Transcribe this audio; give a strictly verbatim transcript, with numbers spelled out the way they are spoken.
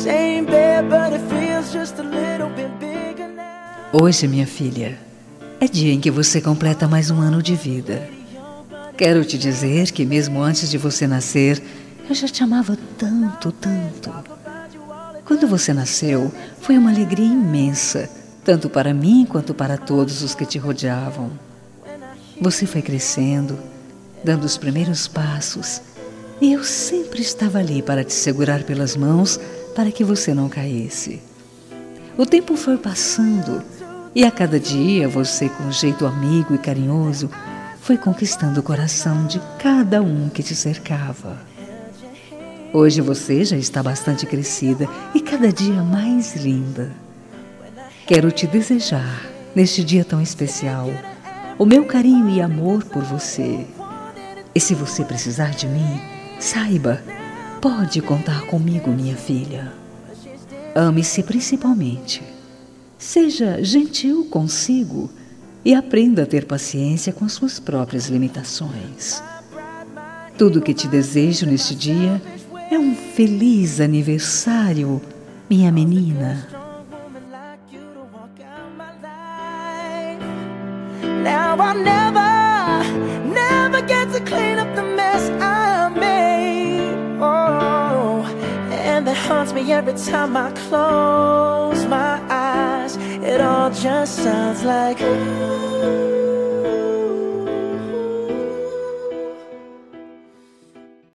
Hoje, minha filha, é dia em que você completa mais um ano de vida. Quero te dizer que mesmo antes de você nascer, eu já te amava tanto, tanto. Quando você nasceu, foi uma alegria imensa, tanto para mim quanto para todos os que te rodeavam. Você foi crescendo, dando os primeiros passos, e eu sempre estava ali para te segurar pelas mãos para que você não caísse. O tempo foi passando, e a cada dia você, com jeito amigo e carinhoso, foi conquistando o coração de cada um que te cercava. Hoje você já está bastante crescida e cada dia mais linda. Quero te desejar, neste dia tão especial, o meu carinho e amor por você. E se você precisar de mim, saiba, pode contar comigo, minha filha. Ame-se principalmente. Seja gentil consigo e aprenda a ter paciência com as suas próprias limitações. Tudo o que te desejo neste dia é um feliz aniversário, minha menina. Now I'll never, never get to clean up the mess I made. Oh, and that haunts me every time I close my eyes. It all just sounds like ooh.